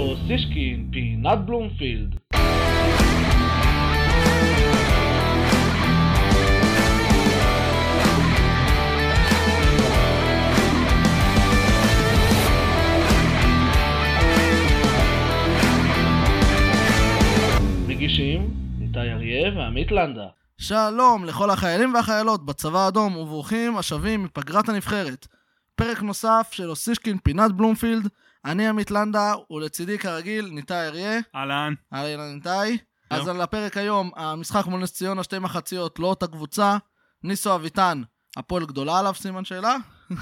סישקין, פינת בלומפילד. מגישים ניתאי אריה ועמית לנדה. שלום לכל החיילים והחיילות בצבא האדום וברוכים השבים מפגרת הנבחרת. פרק נוסף של אוסישקין פינת בלומפילד. אני עמית לנדה ולצידי כרגיל ניתאי אריה. אהלן. אהלן ניתאי. אז על הפרק היום המשחק מול נס ציונה, שתי מחציות, לא אותה קבוצה. ניסו אביטן, הפועל גדולה עליו, סימן שאלה.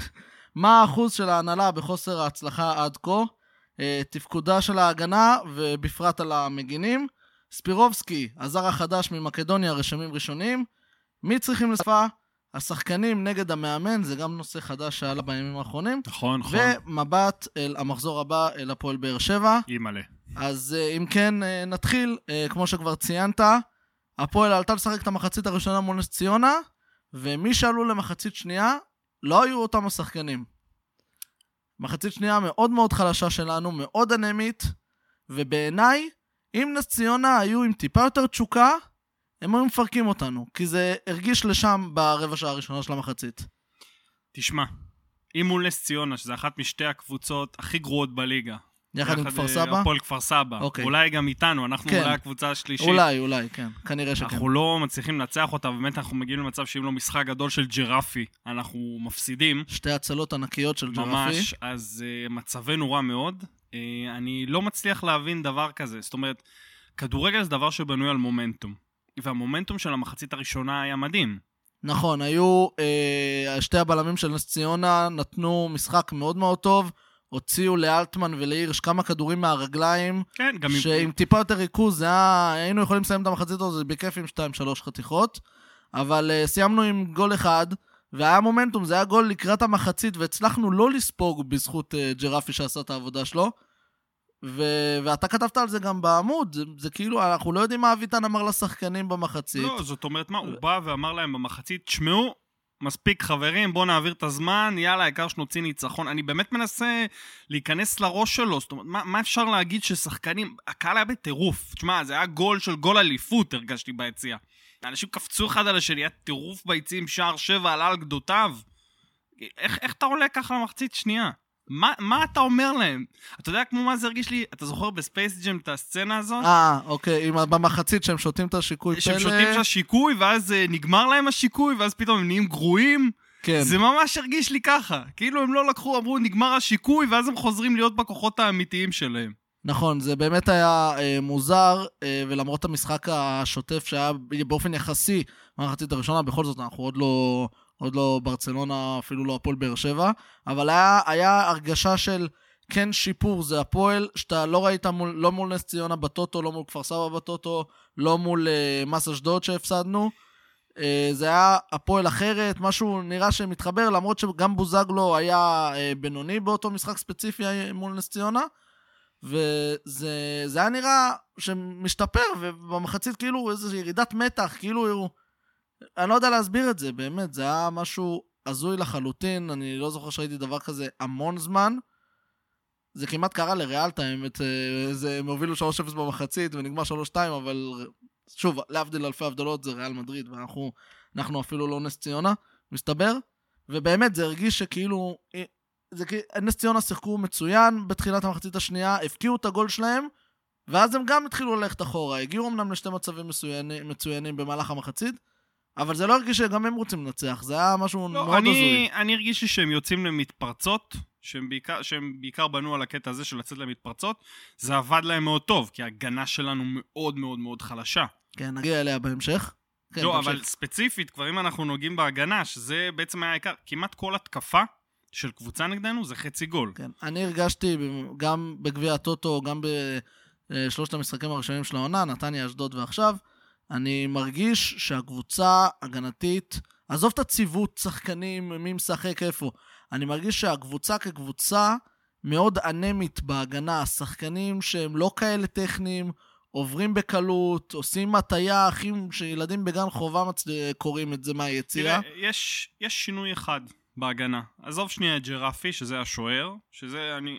מה האחוז של ההנהלה בחוסר ההצלחה עד כה? תפקודה של ההגנה ובפרט על המגינים. ספירובסקי, הזר החדש ממקדוניה, רשמים ראשונים. מי צריכים לשפה? השחקנים נגד המאמן, זה גם נושא חדש שעלה בימים האחרונים. נכון. ומבט אל המחזור הבא, אל הפועל באר שבע. אימאלה. אז אם כן, נתחיל. כמו שכבר ציינת, הפועל עלתה לשחק את המחצית הראשונה מול נס ציונה, ומי שעלו למחצית שנייה, לא היו אותם השחקנים. מחצית שנייה מאוד מאוד חלשה שלנו, מאוד אנמית, ובעיניי, אם נס ציונה היו עם טיפה יותר תשוקה, הם היו מפרקים אותנו, כי זה הרגיש לשם ברבע שעה הראשונה של המחצית. תשמע, אם מול נס ציונה, שזה אחת משתי הקבוצות הכי גרועות בליגה, יחד עם כפר סבא? הפועל כפר סבא. אוקיי. אולי גם איתנו, אנחנו כן. אולי הקבוצה השלישית. אולי, כן. כנראה שכן. אנחנו לא מצליחים לנצח אותה, באמת אנחנו מגיעים למצב שאם לא משחק גדול של ג'רפי, אנחנו מפסידים. שתי הצלות ענקיות של ג'רפי. ממש, אז מצבנו רע מאוד. אני לא מצליח להבין דבר כזה. זאת אומרת, כדורגל זה דבר שבנוי על מומנטום. והמומנטום של המחצית הראשונה היה מדהים. נכון, היו שתי הבלמים של נס ציונה נתנו משחק מאוד מאוד טוב, הוציאו לאלטמן ולהירש כמה כדורים מהרגליים, כן, גם שעם טיפה יותר ריכוז, היינו יכולים לסיים את המחצית הזאת, זה בכיף עם 2-3 חתיכות, אבל סיימנו עם גול אחד, והיה מומנטום, זה היה גול לקראת המחצית, והצלחנו לא לספוג בזכות ג'רפי שעשה את העבודה שלו, ואתה כתבת על זה גם בעמוד, זה כאילו, אנחנו לא יודעים מה אביטן אמר לשחקנים במחצית. לא, זאת אומרת מה, הוא בא ואמר להם במחצית, תשמעו, מספיק חברים, בוא נעביר את הזמן, יאללה, העיקר שנוציא ניצחון. אני באמת מנסה להיכנס לראש שלו, זאת אומרת, מה אפשר להגיד ששחקנים, הקהל היה בטירוף, תשמע, זה היה גול אליפות, הרגשתי ביציאה. אנשים קפצו אחד על השני, היה טירוף ביציאים, שער 7 עלה על גדותיו. איך אתה עולה ככה למחצית שנייה? מה אתה אומר להם? אתה יודע כמו מה זה הרגיש לי? אתה זוכר בספייס ג'ם את הסצנה הזאת? אוקיי, במחצית שהם שותים את השיקוי פלא. שהם שותים את השיקוי, ואז נגמר להם השיקוי, ואז פתאום הם נהיים גרועים. כן. זה ממש הרגיש לי ככה. כאילו הם לא לקחו, אמרו נגמר השיקוי, ואז הם חוזרים להיות בכוחות האמיתיים שלהם. נכון, זה באמת היה מוזר, ולמרות המשחק השוטף שהיה באופן יחסי, במחצית הראשונה, בכל זאת אנחנו עוד לא ברצלונה, אפילו לא הפועל באר שבע, אבל היה הרגשה של כן שיפור, זה הפועל, שאתה לא ראית לא מול נס ציונה בטוטו, לא מול כפר סבא בטוטו, לא מול מס אשדוד שהפסדנו, זה היה הפועל אחרת, משהו נראה שמתחבר, למרות שגם בוזגלו היה בינוני באותו משחק ספציפי מול נס ציונה, וזה היה נראה שמשתפר, ובמחצית כאילו איזו ירידת מתח, כאילו אני לא יודע להסביר את זה, באמת, זה היה משהו הזוי לחלוטין, אני לא זוכר שראיתי דבר כזה המון זמן, זה כמעט קרה לריאל טיים, הם הובילו 3-0 במחצית ונגמר 3-2, אבל שוב, להבדיל אלפי הבדלות, זה ריאל מדריד, ואנחנו אפילו לא נס ציונה, מסתבר, ובאמת זה הרגיש שכאילו, נס ציונה שיחקו מצוין בתחילת המחצית השנייה, הפקיעו את הגול שלהם, ואז הם גם התחילו ללכת אחורה, הגיעו אמנם לשתי מצבים מצוינים במהלך המחצית, אבל זה לא הרגיש שגם הם רוצים לנצח, זה היה משהו מאוד הזוי. אני הרגיש שהם יוצאים למתפרצות, שהם בעיקר בנו על הקטע הזה של לצאת למתפרצות, זה עבד להם מאוד טוב, כי ההגנה שלנו מאוד מאוד מאוד חלשה. כן, נגיע אליה בהמשך. לא, אבל ספציפית, כבר אם אנחנו נוגעים בהגנה, שזה בעצם היה העיקר, כמעט כל התקפה של קבוצה נגדנו זה חצי גול. כן, אני הרגשתי גם בגביע הטוטו, גם בשלושת המשחקים הראשונים של העונה, נתניה, אשדוד ועכשיו, אני מרגיש שהקבוצה הגנתית, עזוב את הציוות, שחקנים, מי משחק איפה, אני מרגיש שהקבוצה כקבוצה מאוד אנמית בהגנה, השחקנים שהם לא כאלה טכניים, עוברים בקלות, עושים מטיה, אחים שילדים בגן חובה קוראים את זה מהיצירה. תראה, יש שינוי אחד בהגנה. עזוב שנייה את ג'רפי, שזה השוער, שזה אני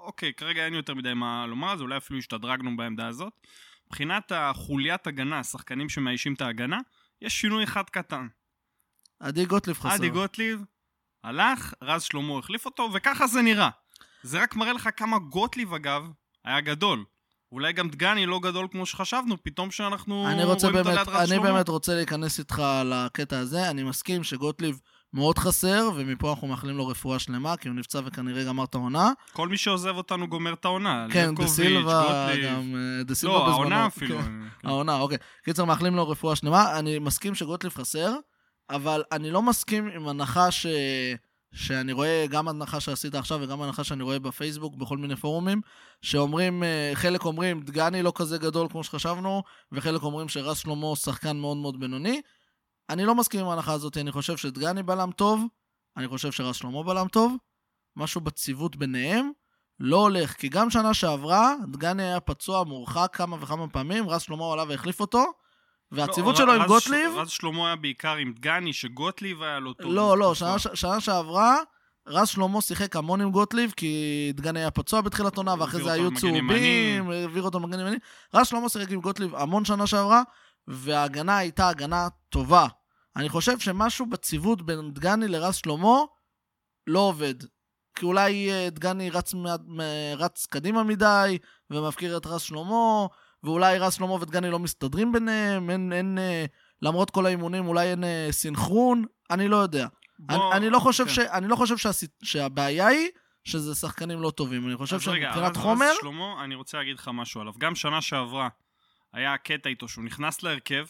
אוקיי, כרגע אין יותר מדי מה לומר, אז אולי אפילו השתדרגנו בעמדה הזאת. מבחינת החוליית הגנה, השחקנים שמאיישים את ההגנה, יש שינוי אחד קטן. עדי גוטליב חסר. עדי גוטליב הלך, רז שלמה החליף אותו, וככה זה נראה. זה רק מראה לך כמה גוטליב, אגב, היה גדול. אולי גם דגני לא גדול כמו שחשבנו, פתאום שאנחנו רואים אותו ליד רז שלמה. אני באמת רוצה להיכנס איתך לקטע הזה, אני מסכים שגוטליב מאוד חסר, ומפה אנחנו מאחלים לו רפואה שלמה, כי הוא נפצע וכנראה גמר את העונה. כל מי שעוזב אותנו גומר את העונה. כן, דסילבה, גם דסילבה בזמנו. לא, העונה אפילו. העונה, אוקיי. קיצר, מאחלים לו רפואה שלמה. אני מסכים שגוטליב חסר, אבל אני לא מסכים עם הנחה שאני רואה, גם הנחה שעשית עכשיו וגם הנחה שאני רואה בפייסבוק, בכל מיני פורומים, שאומרים, חלק אומרים, דגני לא כזה גדול כמו שחשבנו, וחלק אומרים שרז שלמה שחקן מאוד מאוד בינוני. אני לא מסכים עם ההנחה הזאת, אני חושב שדגני בלם טוב, אני חושב שרז שלמה בלם טוב, משהו בציוות ביניהם, לא הולך, כי גם שנה שעברה, דגני היה פצוע מורחק כמה וכמה פעמים, רז שלמה עלה והחליף אותו, והציוות שלו עם גוטליב... רז שלמה היה בעיקר עם דגני, שגוטליב היה לא טוב. לא, שנה שעברה, רז שלמה שיחק המון עם גוטליב, כי דגני היה פצוע בתחילת עונה, ואחרי זה היו צהובים, העביר אותו מגן ימני. רז שלמה שיחק עם גוטליב המון שנה שעברה, וההגנה הייתה הגנה טובה. אני חושב שמשהו בציוות בין דגני לרז שלמה לא עובד. כי אולי דגני רץ קדימה מדי, ומפקיר את רז שלמה, ואולי רז שלמה ודגני לא מסתדרים ביניהם, אין, למרות כל האימונים, אולי אין סינכרון, אני לא יודע. אני לא חושב שהבעיה היא שזה שחקנים לא טובים. אני חושב שמבחינת חומר... רז שלמה, אני רוצה להגיד לך משהו עליו. גם שנה שעברה היה קטע איתו שהוא נכנס להרכב,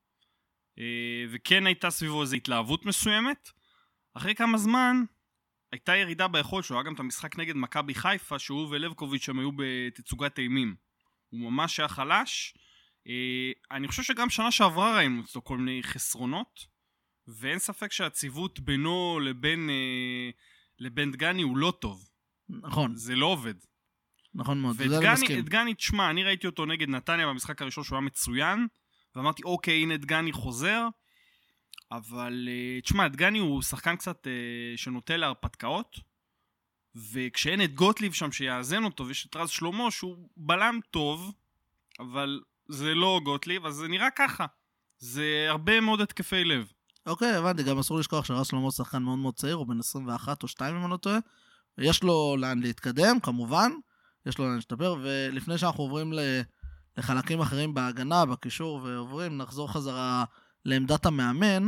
וכן הייתה סביבו איזו התלהבות מסוימת. אחרי כמה זמן הייתה ירידה ביכולת שלו, היה גם את המשחק נגד מכבי חיפה, שהוא ולבקוביץ' הם היו בתצוגת אימים. הוא ממש היה חלש. אני חושב שגם שנה שעברה ראינו אצלו כל מיני חסרונות, ואין ספק שהציוות בינו לבין דגני הוא לא טוב. נכון. זה לא עובד. נכון מאוד, זה אני מסכים. ודגני, תשמע, אני ראיתי אותו נגד נתניה במשחק הראשון שהוא היה מצוין, ואמרתי, אוקיי, הנה דגני חוזר, אבל תשמע, דגני הוא שחקן קצת שנוטה להרפתקאות, וכשאין את גוטליב שם שיאזן אותו, ויש את רז שלמה שהוא בלם טוב, אבל זה לא גוטליב, אז זה נראה ככה. זה הרבה מאוד התקפי לב. אוקיי, הבנתי, גם אסור לשכוח שרז שלמה שחקן מאוד מאוד צעיר, הוא בן 21 או 2 אם אני לא טועה. יש לו לאן להתקדם, כמובן, יש לו לאן להשתפר, ולפני שאנחנו עוברים לחלקים אחרים בהגנה, בקישור, ועוברים, נחזור חזרה לעמדת המאמן.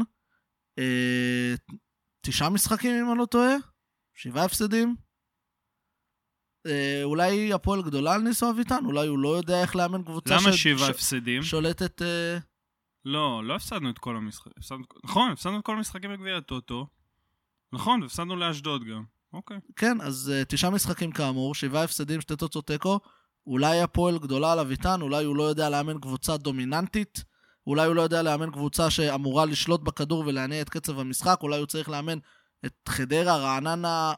9 משחקים אם אני לא טועה, 7 הפסדים. אולי הפועל גדולה על ניסו אביטן, אולי הוא לא יודע איך לאמן קבוצה למה 7 הפסדים? שולטת... לא הפסדנו את כל המשחקים. נכון, הפסדנו את כל המשחקים בגביע הטוטו. נכון, והפסדנו לאשדוד גם. אוקיי. כן, אז 9 משחקים כאמור, 7 הפסדים, 2 תוצאות תיקו. אולי הפועל גדולה על אביטן, אולי הוא לא יודע לאמן קבוצה דומיננטית, אולי הוא לא יודע לאמן קבוצה שאמורה לשלוט בכדור ולהניע את קצב המשחק, אולי הוא צריך לאמן את חדרה, רעננה,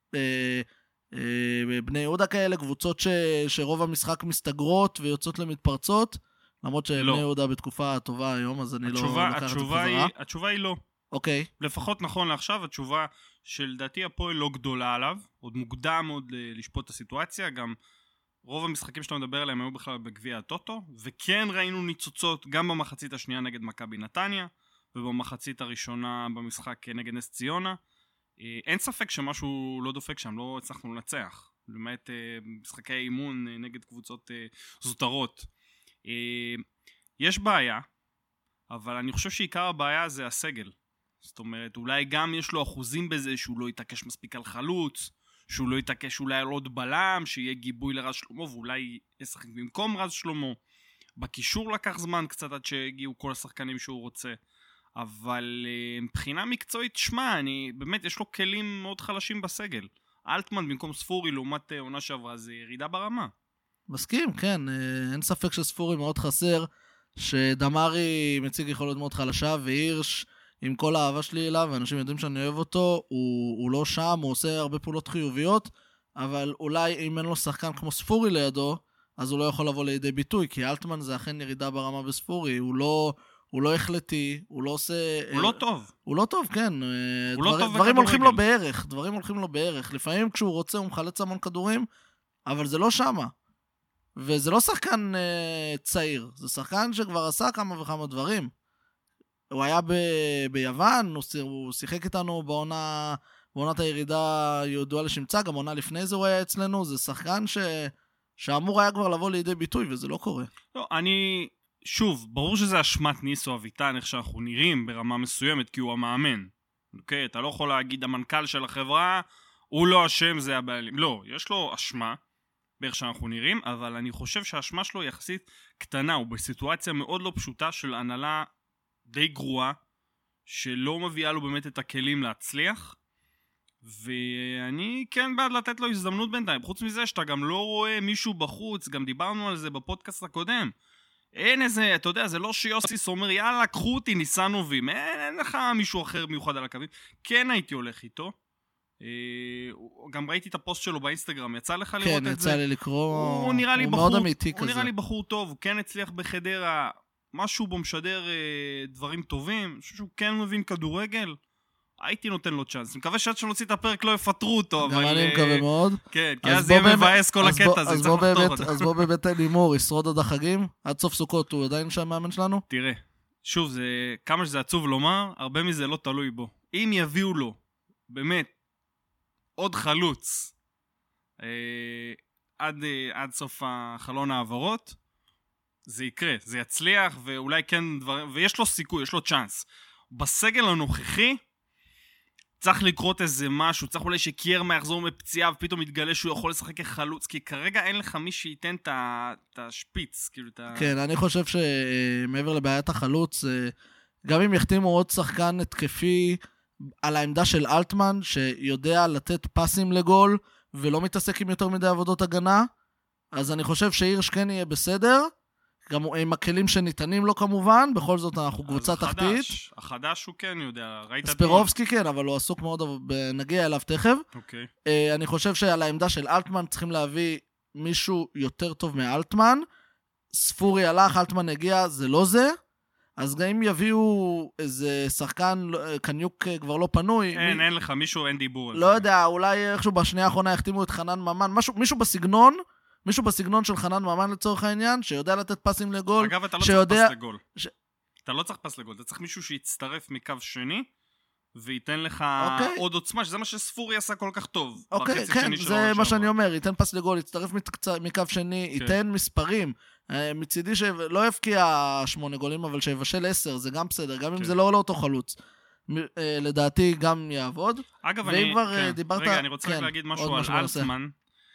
בני יהודה כאלה, קבוצות שרוב המשחק מסתגרות ויוצאות למתפרצות, למרות שבני יהודה בתקופה טובה היום, אז אני לא לקח את זה חזרה. התשובה היא לא. אוקיי. לפחות נכון לעכשיו, התשובה שלדעתי הפועל לא גדולה עליו, עוד מוקדם עוד לשפוט את הסיטואציה, גם רוב המשחקים שאתה מדבר עליהם היו בכלל בגביע הטוטו, וכן ראינו ניצוצות גם במחצית השנייה נגד מכבי נתניה, ובמחצית הראשונה במשחק נגד נס ציונה. אין ספק שמשהו לא דופק שם, לא הצלחנו לנצח, למעט משחקי אימון נגד קבוצות זוטרות. יש בעיה, אבל אני חושב שעיקר הבעיה זה הסגל. זאת אומרת, אולי גם יש לו אחוזים בזה שהוא לא יתעקש מספיק על חלוץ, שהוא לא יתעקש אולי על עוד בלם, שיהיה גיבוי לרז שלמה, ואולי ישחק במקום רז שלמה. בקישור לקח זמן קצת עד שהגיעו כל השחקנים שהוא רוצה. אבל מבחינה מקצועית, שמה, באמת יש לו כלים מאוד חלשים בסגל. אלטמן במקום ספורי לעומת עונה שעברה, זה ירידה ברמה. מסכים, כן. אין ספק שספורי מאוד חסר, שדמרי מציג יכולת מאוד חלשה, והירש עם כל האהבה שלי אליו, ואנשים יודעים שאני אוהב אותו, הוא לא שם, הוא עושה הרבה פעולות חיוביות, אבל אולי אם אין לו שחקן כמו ספורי לידו, אז הוא לא יכול לבוא לידי ביטוי, כי אלטמן זה אכן ירידה ברמה בספורי, הוא לא החלטי, הוא לא עושה... הוא לא טוב. הוא לא טוב, כן. הוא לא טוב דברים הולכים לו בערך, לפעמים כשהוא רוצה הוא מחלץ המון כדורים, אבל זה לא שמה. וזה לא שחקן צעיר, זה שחקן שכבר עשה כמה וכמה דברים. הוא היה ביוון, הוא שיחק איתנו בעונת הירידה ידועה לשמצה, גם עונה לפני זה הוא היה אצלנו, זה שחקן שאמור היה כבר לבוא לידי ביטוי, וזה לא קורה. לא, שוב, ברור שזה אשמת ניסו אביטן, איך שאנחנו נראים ברמה מסוימת, כי הוא המאמן. אוקיי, אתה לא יכול להגיד, המנכ"ל של החברה, הוא לא אשם, זה הבעלים. לא, יש לו אשמה, באיך שאנחנו נראים, אבל אני חושב שהאשמה שלו יחסית קטנה, הוא בסיטואציה מאוד לא פשוטה של הנהלה די גרועה, שלא מביאה לו באמת את הכלים להצליח, ואני כן בעד לתת לו הזדמנות בינתיים. חוץ מזה שאתה גם לא רואה מישהו בחוץ, גם דיברנו על זה בפודקאסט הקודם, אין איזה, אתה יודע, זה לא שיוסיס אומר, יאללה, קחו אותי, ניסנו וים, אין לך מישהו אחר מיוחד על הקווים. כן הייתי הולך איתו. גם ראיתי את הפוסט שלו באינסטגרם, יצא לך לראות את זה? כן, יצא לי לקרוא, הוא נראה לי מאוד אמיתי כזה. הוא נראה לי בחור טוב, הוא כן הצליח בחדרה, משהו בו משדר דברים טובים, אני חושב שהוא כן מבין כדורגל, הייתי נותן לו צ'אנס. אני מקווה שעד שנוציא את הפרק לא יפטרו אותו, גם אני מקווה מאוד. כן, כי אז יהיה מבאס כל הקטע הזה, צריך לחתור אותו. אז בוא באמת לימור, ישרוד עד החגים, עד סוף סוכות, הוא עדיין שם מאמן שלנו? תראה, שוב, כמה שזה עצוב לומר, הרבה מזה לא תלוי בו. אם יביאו לו, באמת, עוד חלוץ, עד סוף החלון העברות, זה יקרה, זה יצליח, ואולי כן דברים, ויש לו סיכוי, יש לו צ'אנס. בסגל הנוכחי, צריך לקרות איזה משהו, צריך אולי שקיירמה יחזור מפציעה, ופתאום יתגלה שהוא יכול לשחק כחלוץ, כי כרגע אין לך מי שייתן את השפיץ, כאילו את ה... כן, אני חושב שמעבר לבעיית החלוץ, גם אם יחתימו עוד שחקן התקפי על העמדה של אלטמן, שיודע לתת פסים לגול, ולא מתעסק עם יותר מדי עבודות הגנה, אז אני חושב שהירש כן יהיה בסדר, גם עם הכלים שניתנים לו כמובן, בכל זאת אנחנו קבוצה תחתית. החדש הוא כן יודע, ראית... ספירובסקי כן, אבל הוא עסוק מאוד, נגיע אליו תכף. אוקיי. אני חושב שעל העמדה של אלטמן צריכים להביא מישהו יותר טוב מאלטמן. ספורי הלך, אלטמן הגיע, זה לא זה. אז גם אם יביאו איזה שחקן, קניוק כבר לא פנוי. אין לך מישהו, אין דיבור. לא יודע, אולי איכשהו בשנייה האחרונה יחתימו את חנן ממן, מישהו בסגנון של חנן ממן לצורך העניין, שיודע לתת פסים לגול. אגב, אתה לא צריך פס לגול. אתה לא צריך פס לגול, אתה צריך מישהו שיצטרף מקו שני, וייתן לך עוד עוצמה, שזה מה שספורי עשה כל כך טוב. אוקיי, כן, זה מה שאני אומר, ייתן פס לגול, יצטרף מקו שני, ייתן מספרים. מצידי שלא יפקיע 8 גולים, אבל שיבשל 10, זה גם בסדר, גם אם זה לא עולה אותו חלוץ. לדעתי גם יעבוד. אגב, אני רוצה להגיד משהו על אלטמן.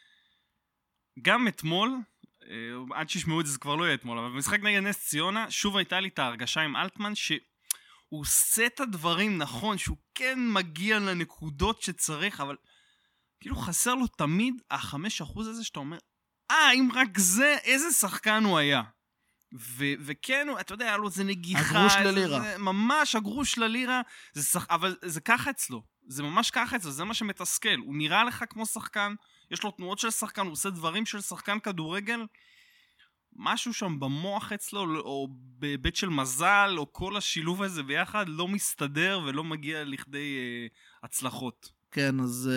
גם אתמול, עד שישמעו את זה, זה כבר לא יהיה אתמול, אבל במשחק נגד נס ציונה, שוב הייתה לי את ההרגשה עם אלטמן, שהוא עושה את הדברים נכון, שהוא כן מגיע לנקודות שצריך, אבל כאילו חסר לו תמיד 5% הזה שאתה אומר, אם רק זה, איזה שחקן הוא היה. וכן, אתה יודע, היה לו איזה נגיחה. הגרוש ללירה. ממש, הגרוש ללירה, אבל זה ככה אצלו. זה ממש ככה אצלו, זה מה שמתסכל. הוא נראה לך כמו שחקן, יש לו תנועות של שחקן, הוא עושה דברים של שחקן כדורגל, משהו שם במוח אצלו, או בבית של מזל, או כל השילוב הזה ביחד, לא מסתדר ולא מגיע לכדי הצלחות. כן, אז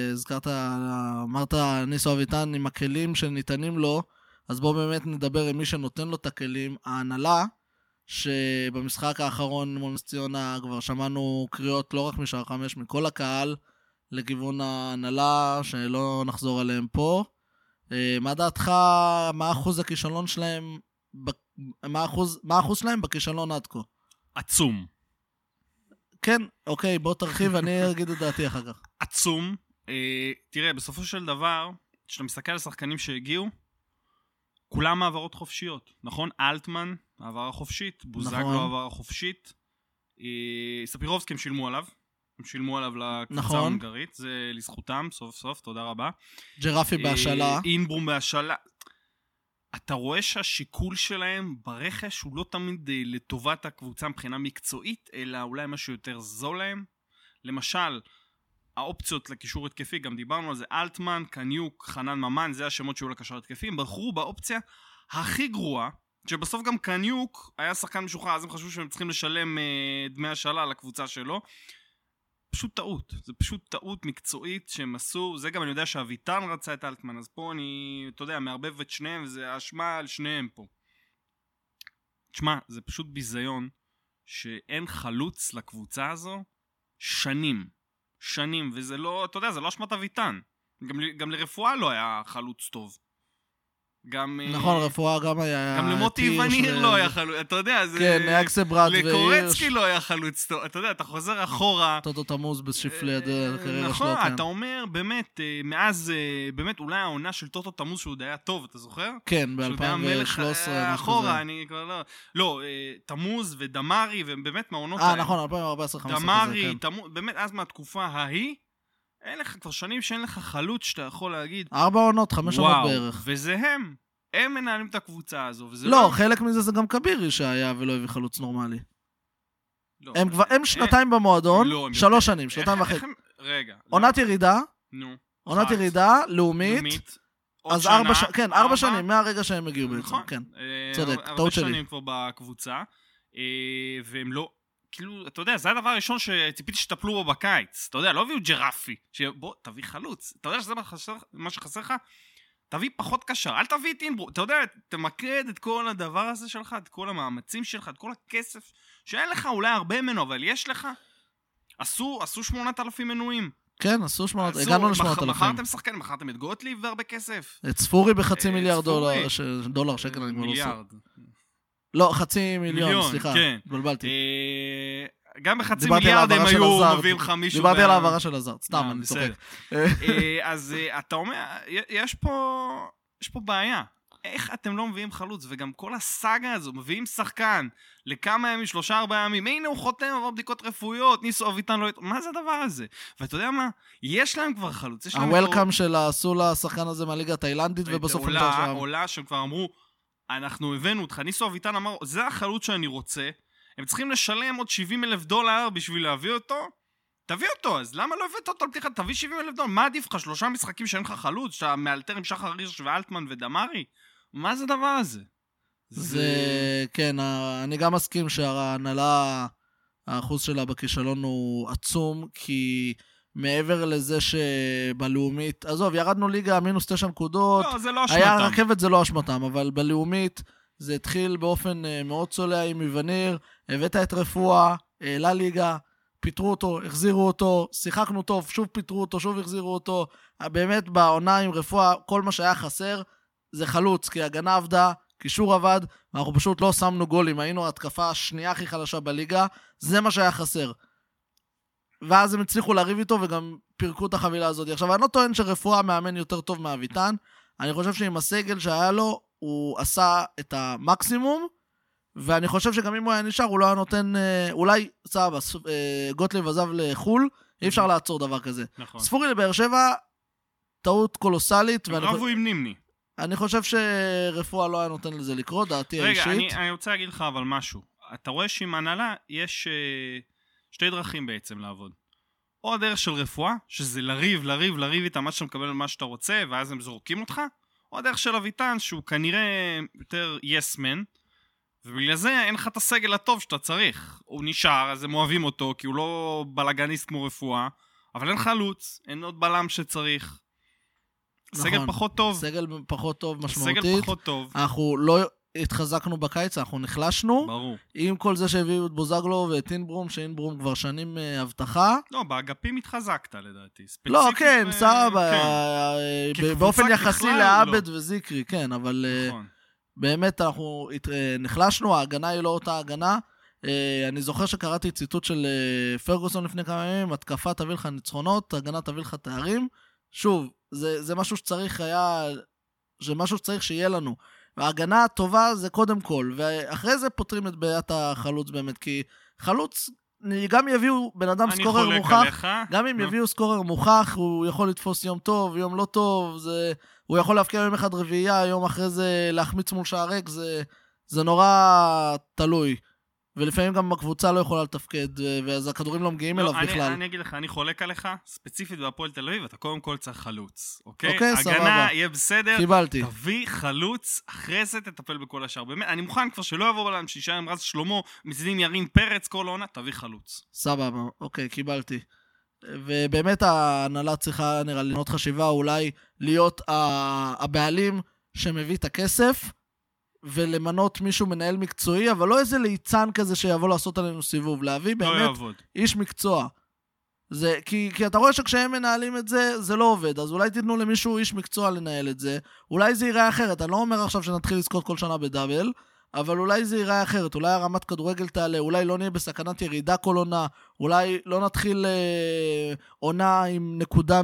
אמרת ניסו אביטן עם הכלים שניתנים לו, אז בואו באמת נדבר עם מי שנותן לו את הכלים, ההנהלה, שבמשחק האחרון מול נס ציונה כבר שמענו קריאות לא רק משער 5, מכל הקהל, לכיוון ההנהלה, שלא נחזור עליהם פה. מה דעתך, מה אחוז הכישלון שלהם, מה האחוז שלהם בכישלון עד כה? עצום. כן, אוקיי, בוא תרחיב, אני אגיד את דעתי אחר כך. עצום. תראה, בסופו של דבר, כשאתה מסתכל על השחקנים שהגיעו, כולם העברות חופשיות, נכון? אלטמן, העברה חופשית, בוזגלו, העברה חופשית, ספירובסקי הם שילמו עליו, הם שילמו עליו לקבוצה ההונגרית, זה לזכותם, סוף סוף, תודה רבה. ג'רפי בהשאלה. אינברום בהשאלה. אתה רואה שהשיקול שלהם ברכש הוא לא תמיד לטובת הקבוצה מבחינה מקצועית, אלא אולי משהו יותר זול להם. למשל, האופציות לקישור התקפי, גם דיברנו על זה, אלטמן, קניוק, חנן ממן, זה השמות שהיו לקשר התקפי, הם בחרו באופציה הכי גרועה, שבסוף גם קניוק היה שחקן משוחרר, אז הם חשבו שהם צריכים לשלם דמי השאלה לקבוצה שלו. פשוט טעות. זה פשוט טעות מקצועית שהם עשו. זה גם אני יודע שאביטן רצה את אלטמן, אז פה אני, אתה יודע, מערבב את שניהם, וזה האשמה על שניהם פה. תשמע, זה פשוט ביזיון שאין חלוץ לקבוצה הזו שנים, וזה לא, אתה יודע, זה לא אשמת אביטן. גם לרפואה לא היה חלוץ טוב. גם... נכון, רפואה גם היה... גם למוטי וניר לא היה חלוץ, אתה יודע, זה... כן, אקסה ברד והירש. לקורצקי לא היה חלוץ טוב, אתה יודע, אתה חוזר אחורה... טוטו תמוז בשפלי הקריירה שלו, נכון, כן. אתה אומר, באמת, מאז, באמת, אולי העונה של טוטו תמוז שהוא די היה טוב, אתה זוכר? כן, ב-2013. אחורה, אני כבר לא... לא, תמוז ודמרי, ובאמת מהעונות... נכון, 2014-2015. דמרי, באמת, אז מהתקופה ההיא, אין לך כבר שנים שאין לך חלוץ שאתה יכול להגיד 4 עונות, 5 עונות בערך. וזה הם מנהלים את הקבוצה הזו. לא, חלק מזה זה גם קבירי שהיה ולא הביא חלוץ נורמלי. הם שנתיים במועדון, 3 שנים, 2.5. רגע. עונת ירידה, עונת ירידה, לאומית, אז 4 שנים, מהרגע שהם הגיעו בעצם, כן. צודק, טעות שלי. 4 שנים כבר בקבוצה, והם לא... כאילו, אתה יודע, זה הדבר הראשון שציפיתי שטפלו בו בקיץ. אתה יודע, לא הביאו ג'רפי. בוא, תביא חלוץ. אתה יודע שזה מה שחסר לך? תביא פחות קשר. אל תביא את אינברו. אתה יודע, תמקד את כל הדבר הזה שלך, את כל המאמצים שלך, את כל הכסף, שאין לך אולי הרבה ממנו, אבל יש לך. עשו 8,000 מנויים. כן, עשו 8,000. הגענו ל-8,000. מכרתם שחקן, מכרתם את גוטליב והרבה כסף. את ספורי ב$500 מיליארד דולר, שקל. מיליארד. לא, 500,000, סליחה, התבלבלתי. גם ב$0.5 מיליארד הם היו מביאים 5... דיברתי על העברה של הזארד, סתם, אני צוחק. אז אתה אומר, יש פה בעיה. איך אתם לא מביאים חלוץ? וגם כל הסאגה הזו, מביאים שחקן לכמה ימים, 3-4 ימים, הנה הוא חותם עבור בדיקות רפואיות, ניסו אביטן לא... מה זה הדבר הזה? ואתה יודע מה? יש להם כבר חלוץ. הוולקאם עשו לשחקן הזה מהליגה התאילנדית, ובסוף עולה שהם כבר אמרו, אנחנו הבאנו אותך, ניסו אביטן אמר, זה החלוץ שאני רוצה, הם צריכים לשלם עוד $70,000 בשביל להביא אותו, תביא אותו, אז למה לא הבאת אותו על פתיחה? תביא $70,000, מה עדיף לך? 3 משחקים שאין לך חלוץ, שאתה מאלתר עם שחר ריש ואלטמן ודמרי? מה זה הדבר הזה? זה, כן, אני גם מסכים שההנהלה, האחוז שלה בכישלון הוא עצום, כי מעבר לזה שבלאומית, עזוב, ירדנו ליגה מינוס 9 נקודות, לא, זה לא אשמתם. היה רכבת, זה לא אשמתם, אבל בלאומית זה התחיל באופן מאוד צולע עם וניר, הבאת את רפואה, העלה ליגה, פיתרו אותו, החזירו אותו, שיחקנו טוב, שוב פיתרו אותו, שוב החזירו אותו, באמת בעונה עם רפואה, כל מה שהיה חסר זה חלוץ, כי הגנה עבדה, קישור עבד, ואנחנו פשוט לא שמנו גולים, היינו התקפה השנייה הכי חלשה בליגה, זה מה שהיה חסר. ואז הם הצליחו להריב איתו וגם פירקו את החבילה הזאת. עכשיו, אני לא טוען שרפואה מאמן יותר טוב מאביטן, אני חושב שעם הסגל שהיה לו, הוא עשה את המקסימום, ואני חושב שגם אם הוא היה נשאר, הוא לא היה נותן, אולי, סבא, גוטליב עזב לחול, אי אפשר לעצור דבר כזה. נכון. ספורי לבאר שבע, טעות קולוסלית. רבו עם נימני. אני חושב שרפואה לא היה נותן לזה לקרות, דעתי האישית. רגע, אני רוצה להגיד לך אבל משהו. אתה רואה שעם הנהלה יש 2 דרכים בעצם לעבוד. או הדרך של רפואה, שזה לריב איתם, מה שאתה מקבל מה שאתה רוצה, ואז הם זורקים אותך, או הדרך של אביטן, שהוא כנראה יותר yes man, ובגלל זה אין לך את הסגל הטוב שאתה צריך. הוא נשאר, אז הם אוהבים אותו, כי הוא לא בלגניסט כמו רפואה, אבל אין חלוץ, אין עוד בלם שצריך. סגל פחות טוב. סגל פחות טוב משמעותית. סגל פחות טוב. אנחנו לא התחזקנו בקיץ, אנחנו נחלשנו. ברור. עם כל זה שהביאו את בוזגלו ואת אינברום, שאינברום כבר שנים הבטחה. לא, באגפים התחזקת לדעתי. לא, כן, סבבה. באופן יחסי לעבד וזיקרי, כן, אבל באמת אנחנו נחלשנו, ההגנה היא לא אותה הגנה. אני זוכר שקראתי ציטוט של פרגוסון לפני כמה ימים, התקפה תביא לך ניצחונות, הגנה תביא לך תארים. שוב, זה משהו שצריך זה משהו שצריך שיהיה לנו. וההגנה הטובה זה קודם כל, ואחרי זה פותרים את בעיית החלוץ באמת, כי חלוץ, גם יביאו בן אדם סקורר מוכח, גם אם יביאו סקורר מוכח, הוא יכול לתפוס יום טוב, יום לא טוב, הוא יכול להפקיע יום אחד רביעייה, יום אחרי זה להחמיץ מול שער ריק, זה נורא תלוי. ולפעמים גם הקבוצה לא יכולה לתפקד, ואז הכדורים לא מגיעים אליו בכלל. אני אגיד לך, אני חולק עליך, ספציפית בהפועל תל אביב, אתה קודם כל צריך חלוץ, אוקיי? אוקיי, סבבה. הגנה יהיה בסדר. קיבלתי. תביא חלוץ, אחרי זה תטפל בכל השאר. באמת, אני מוכן כבר שלא יבוא בלם, שישאר עם רז שלמה, מצדים ירין פרץ כל העונה, תביא חלוץ. סבבה, אוקיי, קיבלתי. ובאמת ההנהלה צריכה נראה לנות חשיבה, אולי להיות הבעלים שמביא את הכסף, ולמנות מישהו מנהל מקצועי, אבל לא איזה ליצן כזה שיבוא לעשות עלינו סיבוב, להביא באמת איש מקצוע. כי אתה רואה שכשהם מנהלים את זה, זה לא עובד, אז אולי תיתנו למישהו איש מקצוע לנהל את זה, אולי זה ייראה אחרת, אני לא אומר עכשיו שנתחיל לזכות כל שנה בדאבל, אבל אולי זה ייראה אחרת, אולי הרמת כדורגל תעלה, אולי לא נהיה בסכנת ירידה כל עונה, אולי לא נתחיל עונה עם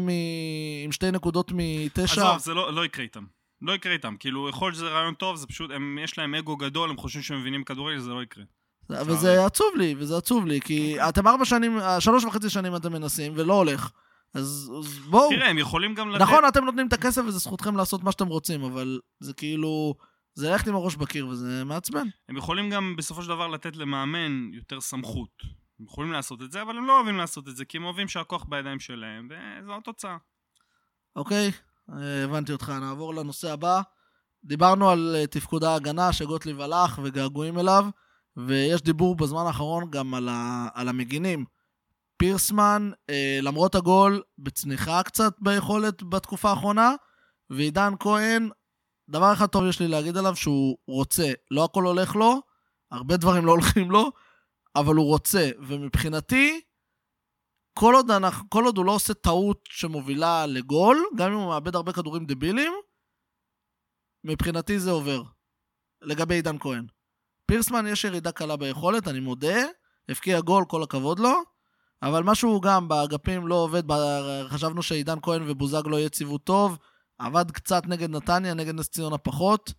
2 נקודות מ9. עזוב, זה לא יקרה איתם. לא יקרה איתם, כאילו יכול שזה רעיון טוב, זה פשוט, יש להם אגו גדול, הם חושבים שהם מבינים כדורגל, זה לא יקרה. וזה עצוב לי, כי אתם 3.5 שנים אתם מנסים, ולא הולך. אז בואו. תראה, הם יכולים גם לתת... נכון, אתם נותנים את הכסף, וזה זכותכם לעשות מה שאתם רוצים, אבל זה כאילו, זה הלכת עם הראש בקיר, וזה מעצבן. הם יכולים גם בסופו של דבר לתת למאמן יותר סמכות. הם יכולים לעשות את זה, אבל הם לא אוהבים לעשות את זה, כי הם אוהבים שהכוח בידיים שלהם, וזו התוצאה. אוקיי, הבנתי אותך, נעבור לנושא הבא. דיברנו על תפקוד ההגנה, שגוטליב הלך וגעגועים אליו, ויש דיבור בזמן האחרון גם על המגינים. פירסמן, למרות הגול, בצניחה קצת ביכולת בתקופה האחרונה, ועידן כהן, דבר אחד טוב יש לי להגיד עליו, שהוא רוצה, לא הכל הולך לו, הרבה דברים לא הולכים לו, אבל הוא רוצה, ומבחינתי, כל עוד הוא לא עושה טעות שמובילה לגול, גם אם הוא מאבד הרבה כדורים דבילים, מבחינתי זה עובר, לגבי עידן כהן. פירסמן יש ירידה קלה ביכולת, אני מודה, הפקיע גול, כל הכבוד לו, אבל משהו גם באגפים לא עובד, חשבנו שעידן כהן ובוזג לא יציבו טוב, עבד קצת נגד נתניה, נגד נס ציונה פחות,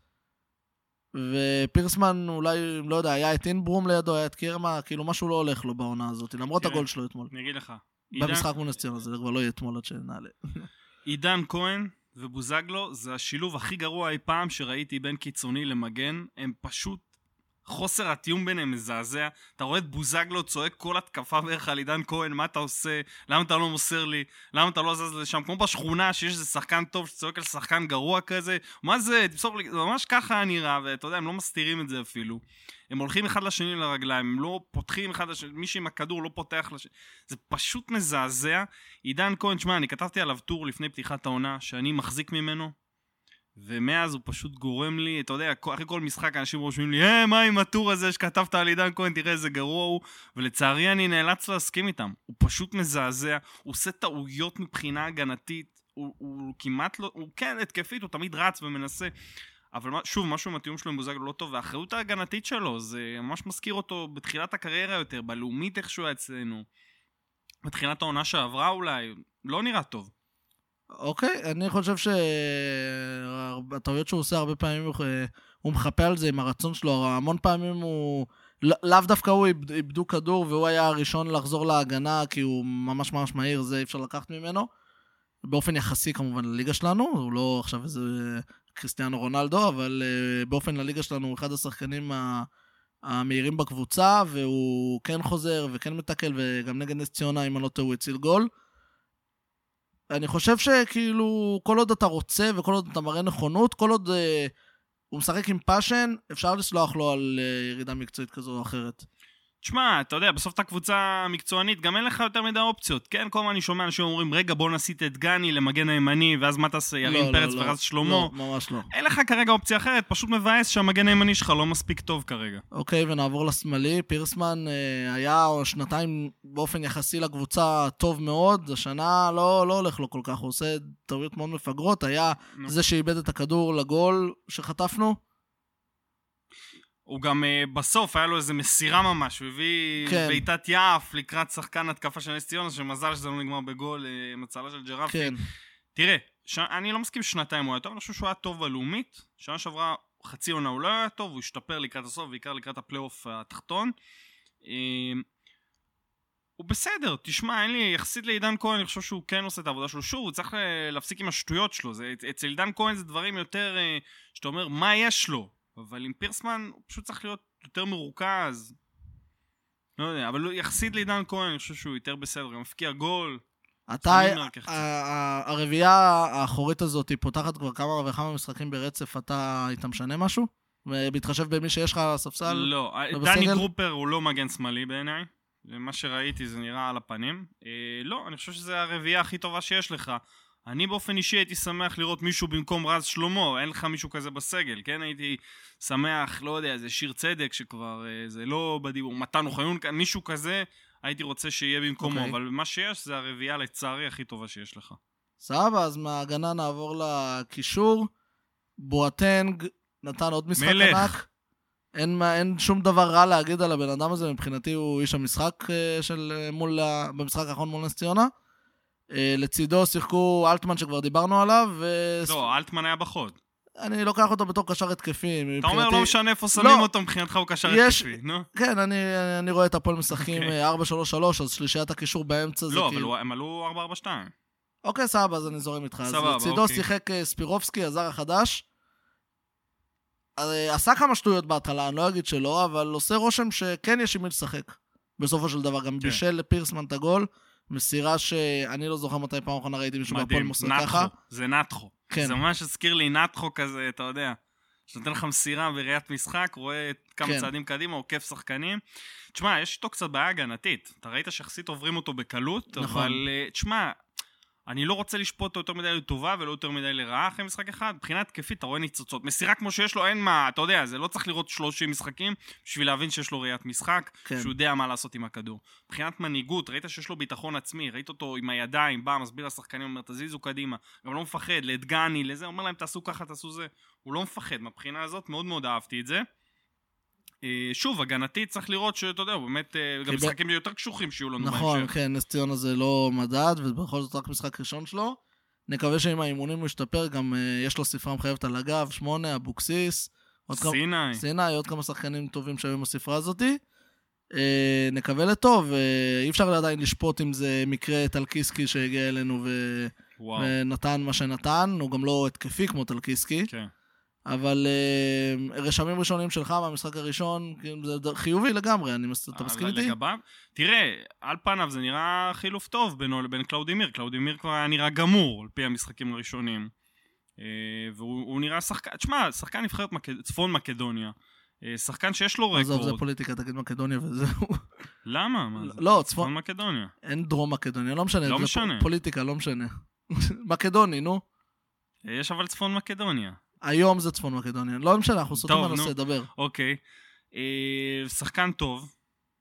ופירסמן אולי, לא יודע, היה את אינברום לידו, היה את קירמה, כאילו משהו לא הולך לו בעונה הזאת, למרות הגול שלו אתמול. אני אגיד לך. במשחק מול נס ציונה, זה כבר לא יהיה אתמול עד שנעלה. עידן כהן ובוזגלו, זה השילוב הכי גרוע אי פעם שראיתי בין קיצוני למגן, הם פשוט חוסר התיאום ביניהם מזעזע. אתה רואה את בוזגלו צועק כל התקפה בערך על עידן כהן, מה אתה עושה? למה אתה לא מוסר לי? למה אתה לא זז לשם? כמו בשכונה שיש איזה שחקן טוב שצועק על שחקן גרוע כזה, מה זה? תמסור לי, ממש ככה נראה, ואתה יודע, הם לא מסתירים את זה אפילו. הם הולכים אחד לשני לרגליים, הם לא פותחים אחד לשני, מישהו עם הכדור לא פותח לשני. זה פשוט מזעזע. עידן כהן, שמה, אני כתבתי עליו טור לפני פתיחת העונה, שאני מחזיק ממנו, ומאז הוא פשוט גורם לי, אתה יודע, אחרי כל משחק אנשים רושמים לי, מה עם הטור הזה שכתבת על עידן כהן, תראה איזה גרוע הוא, ולצערי אני נאלץ להסכים איתם. הוא פשוט מזעזע, הוא עושה טעויות מבחינה הגנתית, הוא כמעט לא, הוא כן התקפית, הוא תמיד רץ ומנסה, אבל שוב, משהו עם התיאום שלו עם בוזגלו לא טוב, והאחריות ההגנתית שלו, זה ממש מזכיר אותו בתחילת הקריירה יותר, בלאומית איכשהו אצלנו, בתחילת העונה שעברה אולי, לא נראה טוב. אוקיי, אני חושב שהטעויות שהוא עושה הרבה פעמים, הוא מחפה על זה עם הרצון שלו, המון פעמים הוא, לאו דווקא הוא איבדו כדור, והוא היה הראשון לחזור להגנה, כי הוא ממש ממש מהיר, זה אי אפשר לקחת ממנו, באופן יחסי כמובן לליגה שלנו, הוא לא עכשיו איזה קריסטיאנו רונלדו, אבל באופן לליגה שלנו הוא אחד השחקנים המהירים בקבוצה, והוא כן חוזר וכן מתקל, וגם נגד נס ציונה, אם אני לא טועה, הוא הציל גול. אני חושב שכאילו, כל עוד אתה רוצה וכל עוד אתה מראה נכונות, כל עוד הוא משחק עם פאשן, אפשר לסלוח לו על ירידה מקצועית כזו או אחרת. תשמע, אתה יודע, בסוף אתה קבוצה מקצוענית, גם אין לך יותר מדי אופציות, כן? כל מה אני שומע אנשים אומרים, רגע בוא נסיט את גני למגן הימני, ואז מה תעשה, ירין פרץ ורז שלמה? לא, ממש לא. אין לך כרגע אופציה אחרת, פשוט מבאס שהמגן הימני שלך לא מספיק טוב כרגע. אוקיי, ונעבור לשמאלי. פירסמן היה שנתיים באופן יחסי לקבוצה טוב מאוד, השנה לא הולך לו כל כך, הוא עושה טעויות מאוד מפגרות, היה זה שאיבד את הכדור לגול שחטפנו. הוא גם בסוף היה לו איזה מסירה ממש, הוא הביא בעיטת יעף לקראת שחקן התקפה של נס ציונה, שמזל שזה לא נגמר בגול מצלה של ג'רפי. כן. תראה, אני לא מסכים שנתיים הוא היה טוב, אני חושב שהוא היה טוב בלאומית, שנה שעברה חצי עונה הוא לא היה טוב, הוא השתפר לקראת הסוף, בעיקר לקראת הפלייאוף התחתון. הוא בסדר, תשמע, אין לי, יחסית לעידן כהן, אני חושב שהוא כן עושה את העבודה שלו, שוב, הוא צריך להפסיק עם השטויות שלו, אצל עידן כהן זה דברים יותר, שאתה אומר, מה יש לו? אבל עם פירסמן הוא פשוט צריך להיות יותר מרוכז, לא יודע, אבל יחסית לעידן כהן אני חושב שהוא יותר בסדר, גם מפקיע גול. הרביעייה האחורית הזאת היא פותחת כבר כמה וכמה משחקים ברצף, אתה היית משנה משהו? ובהתחשב במי שיש לך ספסל? לא, דני גרופר הוא לא מגן שמאלי בעיניי, מה שראיתי זה נראה על הפנים. לא, אני חושב שזה הרביעייה הכי טובה שיש לך. אני באופן אישי הייתי שמח לראות מישהו במקום רז שלמה, אין לך מישהו כזה בסגל, כן? הייתי שמח, לא יודע, זה שיר צדק שכבר, זה לא בדיבור, מתן אוחיון, מישהו כזה, הייתי רוצה שיהיה במקומו, אבל מה שיש זה הרביעייה לצערי הכי טובה שיש לך. סבבה, אז מההגנה נעבור לקישור. בואטנג נתן עוד משחק ענק. אין שום דבר רע להגיד על הבן אדם הזה, מבחינתי הוא איש המשחק במשחק האחרון מול נס ציונה. לצידו שיחקו אלטמן שכבר דיברנו עליו. לא, אלטמן היה בחוד. אני לוקח אותו בתור קשר התקפי. אתה אומר לא משנה איפה שמים אותו, מבחינתך הוא קשר התקפי, נו? כן, אני רואה את הפועל משחקים 4-3-3, אז שלישיית הקישור באמצע זה כאילו... לא, אבל הם עלו 4-4-2. אוקיי, סבבה, אז אני זורם איתך. אז לצידו שיחק ספירובסקי, הזר החדש. עשה כמה שטויות בהתחלה, אני לא אגיד שלא, אבל עושה רושם שכן יש עם מי לשחק. בסופו של דבר, גם בישל לפירסמן את הגול, מסירה שאני לא זוכר מתי פעם אחרונה ראיתי מישהו בפועל מוסר ככה. זה נתחו. זה ממש הזכיר לי נתחו כזה, אתה יודע, שנותן לך מסירה בראיית משחק, רואה כמה צעדים קדימה, עוקף שחקנים. תשמע, יש איתו קצת בעיה הגנתית. אתה ראית שיחסית עוברים אותו בקלות, אבל תשמע, אני לא רוצה לשפוט אותו יותר מדי לטובה ולא יותר מדי לרעה אחרי משחק אחד. מבחינת כיפית, אתה רואה ניצוצות. מסירה כמו שיש לו, אין מה, אתה יודע, זה לא צריך לראות 30 משחקים בשביל להבין שיש לו ראיית משחק, שהוא יודע מה לעשות עם הכדור. מבחינת מנהיגות, ראית שיש לו ביטחון עצמי, ראית אותו עם הידיים, בא, מסביר לשחקנים, אומר, תזיזו קדימה. גם לא מפחד, לדגני, לזה, אומר להם, תעשו ככה, תעשו זה. הוא לא מפחד. מבחינה הזאת, מאוד מאוד אהבתי את זה. שוב, הגנתית צריך לראות שאתה יודע, באמת, גם משחקים יותר קשוחים שיהיו לנו בהמשך. נכון, כן, נס ציונה זה לא מדד, ובכל זאת רק משחק ראשון שלו. נקווה שעם האימונים הוא ישתפר, גם יש לו ספרה מחייבת על הגב, 8, אבוקסיס, סיני, עוד כמה שחקנים טובים שהיו עם הספרה הזאת. נקווה לטוב, אי אפשר עדיין לשפוט אם זה מקרה טלקיסקי שהגיע אלינו ונתן מה שנתן, הוא גם לא התקפי כמו טלקיסקי. כן. אבל רשמים ראשונים שלך מהמשחק הראשון, זה חיובי לגמרי, אתה מסכים איתי? תראה, על פניו זה נראה חילוף טוב בין קלאודימיר. קלאודימיר כבר היה נראה גמור על פי המשחקים הראשונים. והוא נראה שחקן, תשמע, שחקן נבחרת צפון מקדוניה. שחקן שיש לו רקורד. עזוב, זה פוליטיקה, תגיד מקדוניה וזהו. למה? לא, צפון מקדוניה. אין דרום מקדוניה, לא משנה. לא משנה. פוליטיקה, לא משנה. מקדוני, נו. יש אבל צפון מקדוניה. היום זה צפון מקדוניה. לא משנה, אנחנו סוטים בנושא, דבר. אוקיי. שחקן טוב,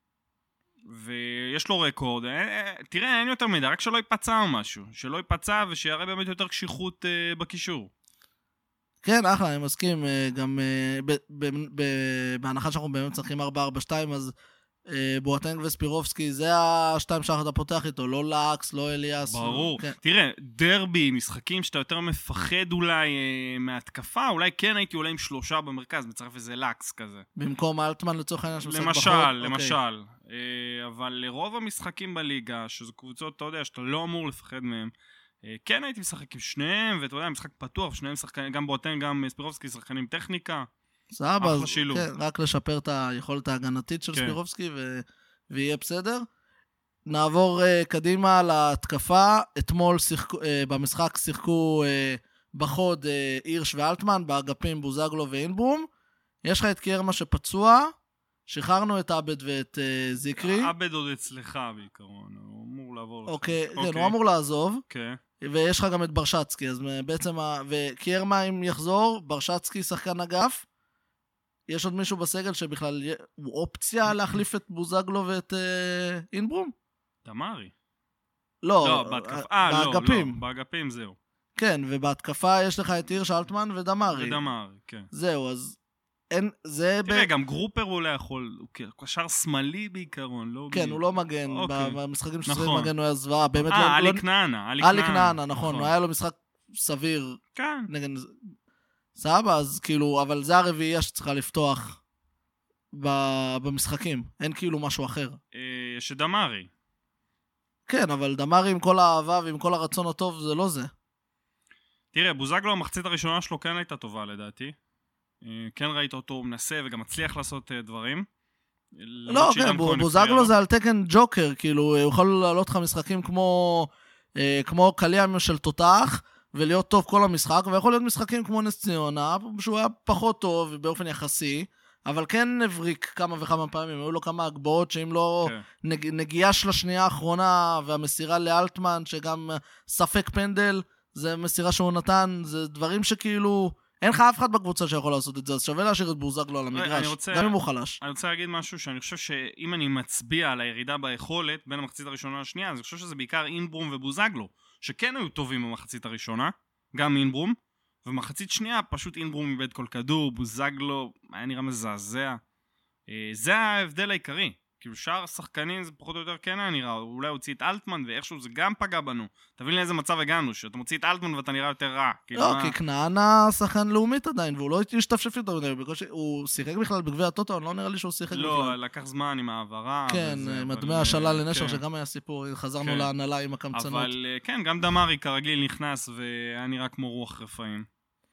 ויש לו רקורד. תראה, אין יותר מדי, רק שלא ייפצע או משהו. שלא ייפצע ושיראה באמת יותר קשיחות בקישור. כן, אחלה, אני מסכים. גם בהנחה שאנחנו באמת צריכים 4-4-2, אז בואטנג וספירובסקי, זה השתיים שאתה פותח איתו, לא לקס, לא אליאס. ברור. תראה, דרבי, משחקים שאתה יותר מפחד אולי מהתקפה, אולי כן הייתי אולי עם 3 במרכז, מצרף איזה לקס כזה. במקום אלטמן לצורך העניין שמשחק בחוד? למשל. אבל לרוב המשחקים בליגה, שזו קבוצות, אתה יודע, שאתה לא אמור לפחד מהם, כן הייתי משחק עם שניהם, ואתה יודע, משחק פתוח, שניהם שחקנים, גם בואטנג, גם ספירובסקי, שחקנים טכניקה. סבבה, כן, רק לשפר את היכולת ההגנתית של ספירובסקי ויהיה בסדר. נעבור קדימה להתקפה. אתמול במשחק שיחקו בחוד הירש ואלטמן, באגפים בוזגלו ואינברום. יש לך את קיירמה שפצוע, שחררנו את אבד ואת זיקרי. אבד עוד אצלך בעיקרון, הוא אמור לעבור. אוקיי, כן, הוא אמור לעזוב. ויש לך גם את ברשצקי, אז בעצם, וקיירמה אם יחזור, ברשצקי שחקן אגף. יש עוד מישהו בסגל שבכלל הוא אופציה להחליף את בוזגלו ואת אינברום? דמרי. לא, באגפים. לא, באגפים זהו. כן, ובהתקפה יש לך את הירש, אלטמן ודמרי. כן. זהו, אז אין, זה... תראה, גם גרופר הוא לא יכול, הוא קשר שמאלי בעיקרון, לא... כן, הוא לא מגן, במשחקים שצריך מגן הוא היה זוועה, באמת לא... אלי כנענה. אלי כנענה, נכון, היה לו משחק סביר. כן. סבבה, אז כאילו, אבל זה הרביעייה שצריכה לפתוח במשחקים. אין כאילו משהו אחר. יש דמרי. כן, אבל דמרי עם כל האהבה ועם כל הרצון הטוב, זה לא זה. תראה, בוזגלו המחצית הראשונה שלו כן הייתה טובה לדעתי. כן ראית אותו מנסה וגם מצליח לעשות דברים. לא, כן, בוזגלו זה על תקן ג'וקר, כאילו, הוא יכול לעלות לך משחקים כמו קליאם של תותח, ולהיות טוב כל המשחק, ויכול להיות משחקים כמו נס ציונה, שהוא היה פחות טוב באופן יחסי, אבל כן הבריק כמה וכמה פעמים, היו לו כמה הגבהות שאם לא נגיעה של השנייה האחרונה, והמסירה לאלטמן, שגם ספק פנדל, זה מסירה שהוא נתן, זה דברים שכאילו, אין לך אף אחד בקבוצה שיכול לעשות את זה, אז שווה להשאיר את בוזגלו על המגרש, גם אם הוא חלש. אני רוצה להגיד משהו שאני חושב שאם אני מצביע על הירידה ביכולת, בין המחצית הראשונה לשנייה, אז אני חושב שזה בעיקר אינברום ובוזגלו, שכן היו טובים במחצית הראשונה, גם אינברום, ומחצית שנייה פשוט אינברום מבד כל כדור, בוזגלו, היה נראה מזעזע. זה ההבדל העיקרי. כאילו שאר השחקנים זה פחות או יותר כן היה נראה, אולי הוציא את אלטמן ואיכשהו זה גם פגע בנו. תבין לאיזה מצב הגענו, שאתה מוציא את אלטמן ואתה נראה יותר רע. לא, כי כנענה שחקן לאומית עדיין, והוא לא השתפשף יותר מדי, הוא שיחק בכלל בגביע הטוטו, לא נראה לי שהוא שיחק בכלל. לא, לקח זמן עם העברה. כן, מדמי השאלה לנשר, שגם היה סיפור, חזרנו להנהלה עם הקמצנות. אבל כן, גם דמרי כרגיל נכנס והיה נראה כמו רוח רפאים.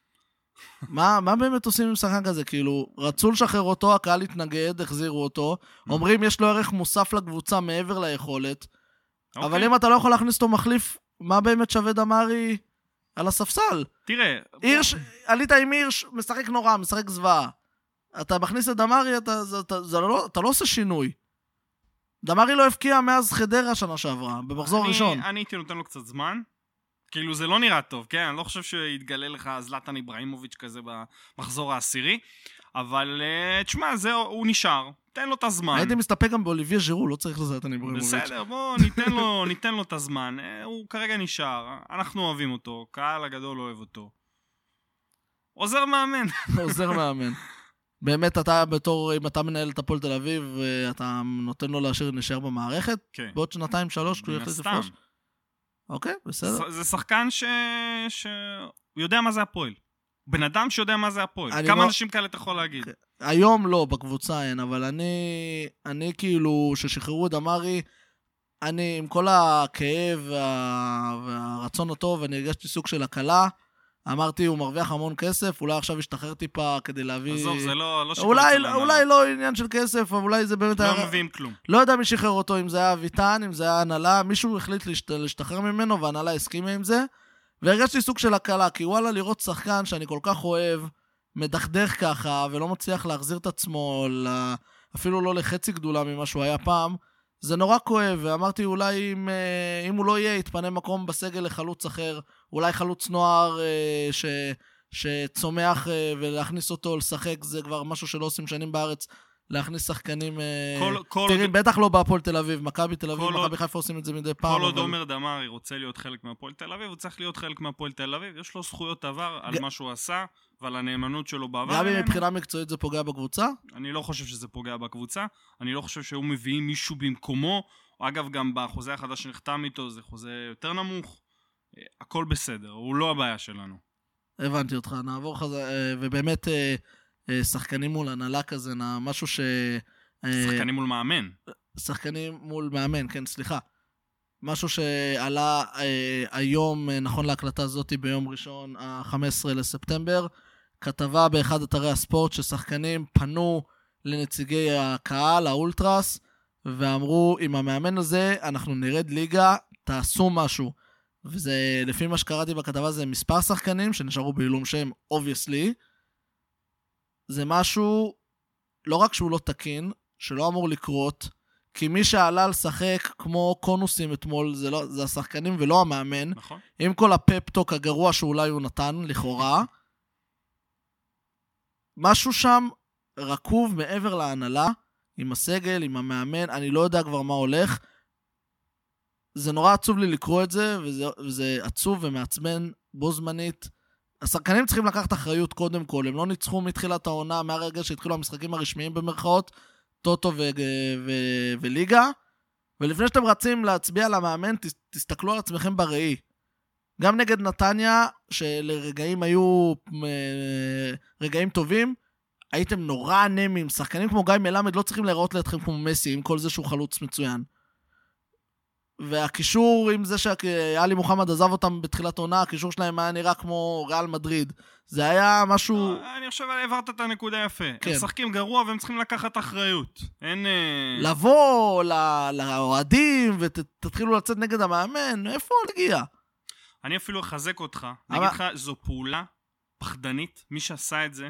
מה באמת עושים עם שחקן כזה? כאילו, רצו לשחרר אותו, הקהל התנגד, החזירו אותו, אומרים יש לו ערך מוסף לקבוצה מעבר ליכולת, אבל אם אתה לא יכול להכניס אותו מחליף, מה באמת שווה דמרי על הספסל? תראה, עלית עם הירש, משחק נורא, משחק זוועה. אתה מכניס את דמרי, אתה לא עושה שינוי. דמרי לא הפקיע מאז חדרה שנה שעברה, במחזור הראשון. אני הייתי נותן לו קצת זמן. כאילו זה לא נראה טוב, כן? אני לא חושב שיתגלה לך זלטן איברהימוביץ' כזה במחזור העשירי, אבל תשמע, הוא נשאר, תן לו את הזמן. הייתי מסתפק גם באוליביה ז'ירו, לא צריך לזלטן איברהימוביץ'. בסדר, בוא ניתן לו את הזמן, הוא כרגע נשאר, אנחנו אוהבים אותו, קהל הגדול אוהב אותו. עוזר מאמן. עוזר מאמן. באמת אתה בתור, אם אתה מנהל את הפועל תל אביב, אתה נותן לו להישאר במערכת, בעוד 2-3, כשהוא יחליט לפרוש. אוקיי, בסדר. זה שחקן שהוא יודע מה זה הפועל. בן אדם שיודע מה זה הפועל. כמה אנשים כאלה אתה יכול להגיד? היום לא, בקבוצה אין, אבל אני כאילו, ששחררו את דמרי, אני עם כל הכאב והרצון הטוב, אני הרגשתי סוג של הקלה, אמרתי, הוא מרוויח המון כסף, אולי עכשיו ישתחרר טיפה כדי להביא... עזוב, זה לא שיקול אצל אולי לא עניין של כסף, אבל אולי זה באמת לא מביאים כלום. לא יודע מי שחרר אותו, אם זה היה ויטן, אם זה היה הנהלה, מישהו החליט להשתחרר ממנו, והנהלה הסכימה עם זה, והרגשתי סוג של הקלה, כי וואלה, לראות שחקן שאני כל כך אוהב, מדחדך ככה, ולא מצליח להחזיר את עצמו, אפילו לא לחצי גדולה ממה שהוא היה פעם, זה נורא כואב, ואמרתי אולי אם הוא לא יהיה, יתפנה מקום בסגל לחלוץ אחר, אולי חלוץ נוער שצומח ולהכניס אותו לשחק, זה כבר משהו שלא עושים שנים בארץ, להכניס שחקנים, תראי, בטח לא בהפועל תל אביב, מכבי תל אביב, מכבי חיפה עושים את זה מדי פעם. כל עוד עומר דמרי רוצה להיות חלק מהפועל תל אביב, הוא צריך להיות חלק מהפועל תל אביב, יש לו זכויות עבר על מה שהוא עשה, ועל הנאמנות שלו בעבר. גם אם מבחינה מקצועית זה פוגע בקבוצה? אני לא חושב שזה פוגע בקבוצה, אני לא חושב שהוא מביא מישהו במקומו, אגב גם בחוזה החדש שנחתם איתו, זה חוזה יותר נמוך, הכל בסדר, הוא לא הבעיה שלנו. הבנתי אותך, נעבור חזה, ובאמת שחקנים מול הנהלה כזה, משהו ש... שחקנים מול מאמן. שחקנים מול מאמן, כן, סליחה. משהו שעלה היום, נכון להקלטה הזאת, ביום ראשון, ה-15 לספטמבר, כתבה באחד אתרי הספורט ששחקנים פנו לנציגי הקהל, האולטרס, ואמרו, עם המאמן הזה אנחנו נרד ליגה, תעשו משהו. וזה, לפי מה שקראתי בכתבה, זה מספר שחקנים שנשארו בעילום שם, obviously. זה משהו, לא רק שהוא לא תקין, שלא אמור לקרות, כי מי שעלה לשחק כמו קונוסים אתמול, זה השחקנים ולא המאמן. נכון. עם כל הפפטוק הגרוע שאולי הוא נתן, לכאורה. משהו שם רקוב מעבר להנהלה, עם הסגל, עם המאמן, אני לא יודע כבר מה הולך. זה נורא עצוב לי לקרוא את זה, וזה עצוב ומעצבן בו זמנית. השחקנים צריכים לקחת אחריות קודם כל, הם לא ניצחו מתחילת העונה, מהרגע שהתחילו המשחקים הרשמיים במרכאות, טוטו וליגה, ולפני שאתם רצים להצביע על המאמן, תסתכלו על עצמכם בראי. גם נגד נתניה, שלרגעים היו רגעים טובים, הייתם נורא אנמים, שחקנים כמו גיא מלמד לא צריכים להיראות לידכם כמו מסי, עם כל זה שהוא חלוץ מצוין. והקישור עם זה שאלי מוחמד עזב אותם בתחילת עונה, הקישור שלהם היה נראה כמו ריאל מדריד. זה היה משהו... אני חושב העברת את הנקודה יפה. הם משחקים גרוע והם צריכים לקחת אחריות. לבוא לאוהדים ותתחילו לצאת נגד המאמן, איפה להגיע? אני אפילו אחזק אותך. אני אגיד לך, זו פעולה פחדנית. מי שעשה את זה,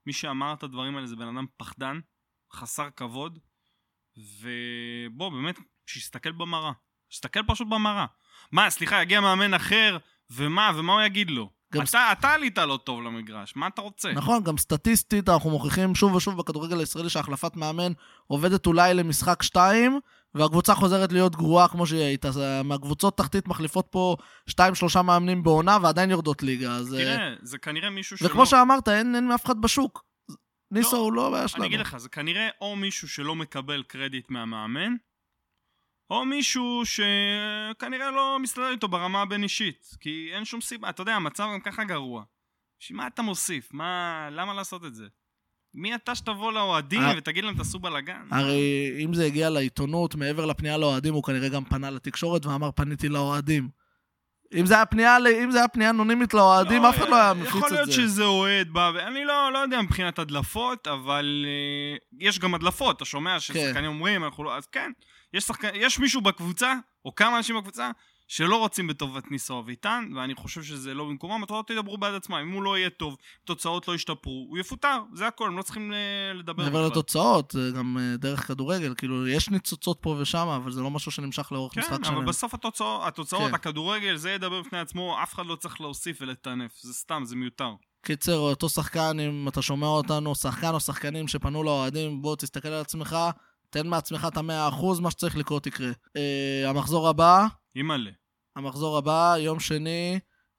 מי שאמר את הדברים האלה זה בן אדם פחדן, חסר כבוד, ובוא, באמת, שיסתכל במראה. שיסתכל פשוט במראה. מה, סליחה, יגיע מאמן אחר, ומה הוא יגיד לו? אתה עלית לא טוב למגרש, מה אתה רוצה? נכון, גם סטטיסטית, אנחנו מוכיחים שוב ושוב בכדורגל הישראלי שהחלפת מאמן עובדת אולי למשחק 2, והקבוצה חוזרת להיות גרועה כמו שהיא הייתה. מהקבוצות תחתית מחליפות פה 2-3 מאמנים בעונה, ועדיין יורדות ליגה. תראה, זה כנראה מישהו שלא... וכמו שאמרת, אין אף אחד בשוק. ניסו הוא לא בעיה שלנו. אני אגיד לך, זה כנראה או מישהו שלא מקבל קרדיט מהמאמן, או מישהו שכנראה לא מסתדר איתו ברמה הבין-אישית, כי אין שום סיבה. אתה יודע, המצב גם ככה גרוע. שמה אתה מוסיף? למה לעשות את זה? מי אתה שתבוא לאוהדים ותגיד להם תעשו בלגן? הרי אם זה הגיע לעיתונות, מעבר לפנייה לאוהדים, הוא כנראה גם פנה לתקשורת ואמר פניתי לאוהדים. אם זה היה פנייה אנונימית לאוהדים, אף אחד לא היה מפיץ את זה. יכול להיות שזה אוהד בא, ואני לא יודע מבחינת הדלפות, אבל יש גם הדלפות, אתה שומע ששחקנים אומרים, אז כן, יש מישהו בקבוצה, או כמה אנשים בקבוצה, שלא רוצים בטובת ניסו אביטן, ואני חושב שזה לא במקומם, התוצאות ידברו בעד עצמם, אם הוא לא יהיה טוב, תוצאות לא ישתפרו, הוא יפוטר, זה הכל, הם לא צריכים לדבר. מעבר לתוצאות, זה גם דרך כדורגל, כאילו יש ניצוצות פה ושם, אבל זה לא משהו שנמשך לאורך משחק שלם. כן, אבל בסוף התוצאות, הכדורגל, זה ידבר בפני עצמו, אף אחד לא צריך להוסיף ולטנף, זה סתם, זה מיותר. קיצר, אותו שחקן, אם אתה שומע אותנו, שחקן או שחקנים שפנו לאוהדים, בוא תסתכל על עצמך, תן מעצמך את 100%, מה שצריך לקרות יקרה. המחזור הבא, ימלא. המחזור הבא, יום שני,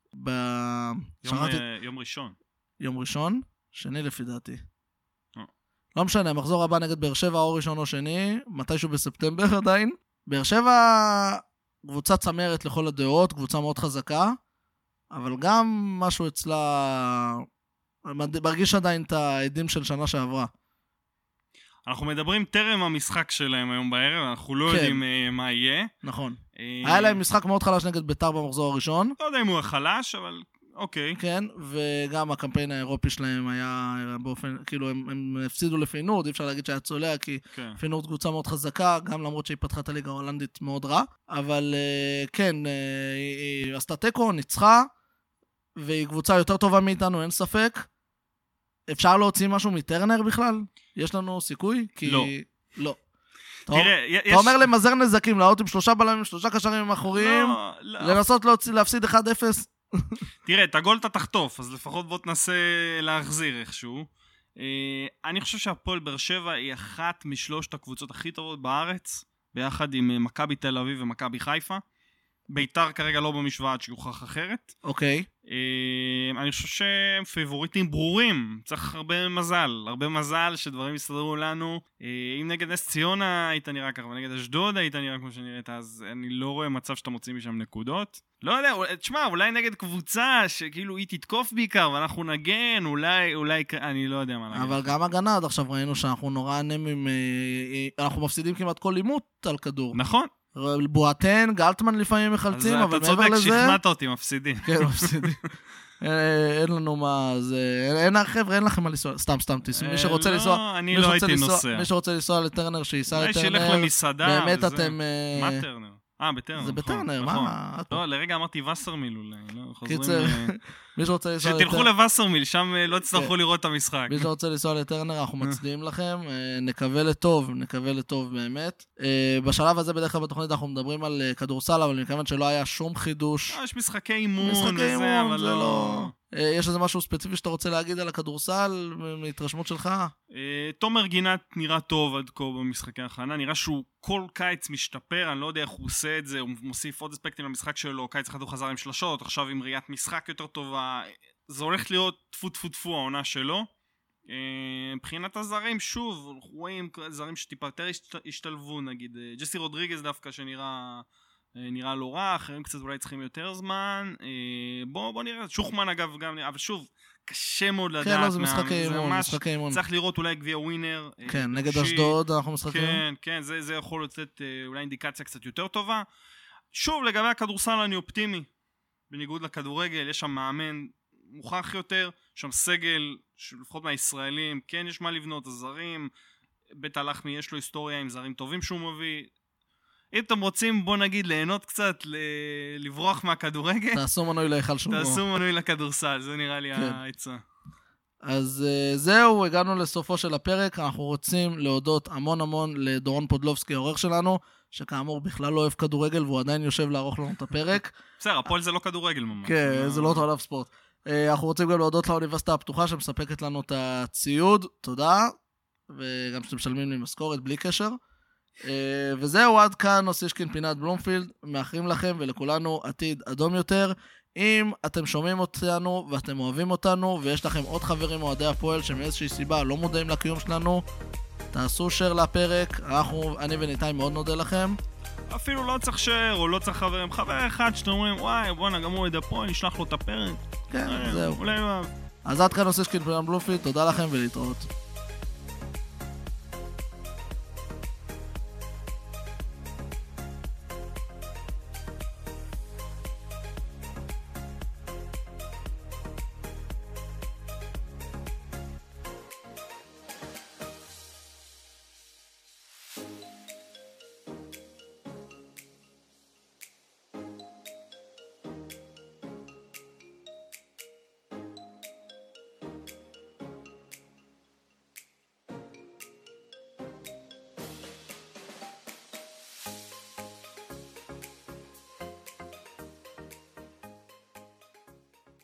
יום ראשון. יום ראשון? שני לפי דעתי. לא משנה, המחזור הבא נגד באר שבע, או ראשון או שני, מתישהו בספטמבר עדיין. באר שבע, קבוצה צמרת לכל הדעות, קבוצה מאוד חזקה, אבל גם משהו אצלה, מרגיש עדיין את העדים של שנה שעברה. אנחנו מדברים טרם המשחק שלהם היום בערב, אנחנו לא יודעים מה יהיה. נכון. היה להם משחק מאוד חלש נגד ביתר במחזור הראשון. לא יודע אם הוא חלש, אבל אוקיי. כן, וגם הקמפיין האירופי שלהם היה באופן, כאילו הם הפסידו לפינורד, אי אפשר להגיד שהיה צולע, כי פינורד קבוצה מאוד חזקה, גם למרות שהיא פתחה את הליגה ההולנדית מאוד רע, אבל כן, היא עשתה תיקו, ניצחה, והיא קבוצה יותר טובה מאיתנו, אין ספק. אפשר להוציא משהו מטרנר בכלל? יש לנו סיכוי? לא. לא. אתה אומר למזר נזקים, לעלות עם 3 בלמים, 3 קשרים אחוריים, לנסות להפסיד 1-0? תראה, את הגול אתה תחטוף, אז לפחות בוא תנסה להחזיר איכשהו. אני חושב שהפועל באר שבע היא אחת משלושת הקבוצות הכי טובות בארץ, ביחד עם מכבי תל אביב ומכבי חיפה. ביתר כרגע לא במשוואה עד שיוכח אחרת. אוקיי. אני חושב שהם פייבוריטים ברורים. צריך הרבה מזל שדברים יסתדרו לנו. אם נגד נס ציונה היית נראה ככה, ונגד אשדוד היית נראה כמו שנראית, אז אני לא רואה מצב שאתה מוציא משם נקודות. לא יודע, תשמע, אולי נגד קבוצה שכאילו היא תתקוף בעיקר, ואנחנו נגן, אולי, אני לא יודע מה להגיד. אבל גם הגנה עד עכשיו ראינו שאנחנו נורא אנמים, אנחנו מפסידים כמעט כל לימות על כדור. נכון. בועטן, גלטמן לפעמים מחלצים, אבל מעבר לזה... אתה צודק, שכנעת אותי, מפסידים. כן, מפסידים. אין לנו מה, חבר'ה, אין לכם מה לנסוע, סתם, מי שרוצה לנסוע... אני לא הייתי נוסע. מי שרוצה לנסוע לטרנר, שייסע לטרנר. שילך למסעדה. באמת אתם... מה טרנר? בטרנר. זה בטרנר, מה? לא, לרגע אמרתי וסרמיל אולי. קיצר, מי שרוצה לנסוע לטרנר... שתלכו לווסרמיל, שם לא תצטרכו לראות את המשחק. מי שרוצה לנסוע לטרנר, אנחנו מצדיעים לכם, נקווה לטוב באמת. בשלב הזה בדרך כלל בתוכנית אנחנו מדברים על כדורסל, אבל מכיוון שלא היה שום חידוש. יש משחקי אימון וזה, אבל לא... יש איזה משהו ספציפי שאתה רוצה להגיד על הכדורסל, מהתרשמות שלך? תומר גינת נראה טוב עד כה במשחקי ההכנה, נראה שהוא כל קיץ משתפר, אני לא יודע איך הוא עושה את זה, הוא מוסיף עוד אספקטים למשחק שלו, קיץ אחד הוא חזר עם שלשות, עכשיו עם ראיית משחק יותר טובה, זה הולך להיות טפו העונה שלו. מבחינת הזרים, שוב, אנחנו רואים זרים שטיפה יותר השתלבו, נגיד ג'סי רודריגז דווקא שנראה לא רע, אחרים קצת אולי צריכים יותר זמן, בוא נראה, שוחמן אגב גם, אבל שוב, קשה מאוד לדעת. כן, לא, זה משחקי אימון. צריך לראות אולי גביע ווינר. כן, נגד אשדוד אנחנו משחקים. כן, זה יכול לתת אולי אינדיקציה קצת יותר טובה. שוב, לגבי הכדורסל אני אופטימי, בניגוד לכדורגל, יש שם מאמן מוכח יותר, שם סגל, לפחות מהישראלים, כן יש מה לבנות, הזרים, בית הלחמי יש לו היסטוריה עם זרים טובים שהוא מביא, אם אתם רוצים, בוא נגיד, ליהנות קצת, לברוח מהכדורגל. תעשו מנוי להיכל שומרו. תעשו מנוי לכדורסל, זה נראה לי העצה. אז זהו, הגענו לסופו של הפרק. אנחנו רוצים להודות המון לדורון פודלובסקי, העורך שלנו, שכאמור בכלל לא אוהב כדורגל, והוא עדיין יושב לערוך לנו את הפרק. בסדר, הפועל זה לא כדורגל ממש. כן, זה לא אותו עליו ספורט. אנחנו רוצים גם להודות לאוניברסיטה הפתוחה, שמספקת לנו את הציוד. תודה. וגם שאתם משלמים לי משכורת בלי קשר. וזהו, עד כאן אוסישקין פינת בלומפילד. מאחלים לכם ולכולנו עתיד אדום יותר. אם אתם שומעים אותנו ואתם אוהבים אותנו, ויש לכם עוד חברים אוהדי הפועל שמאיזושהי סיבה לא מודעים לקיום שלנו, תעשו share לפרק. אני וניתאי מאוד נודה לכם. אפילו לא צריך share או לא צריך חברים. חבר אחד שאתם אומרים, וואי, בוא'נה, גם הוא אוהד הפועל, נשלח לו את הפרק. כן, זהו. אולי לא. אז עד כאן אוסישקין פינת בלומפילד. תודה לכם ולהתראות.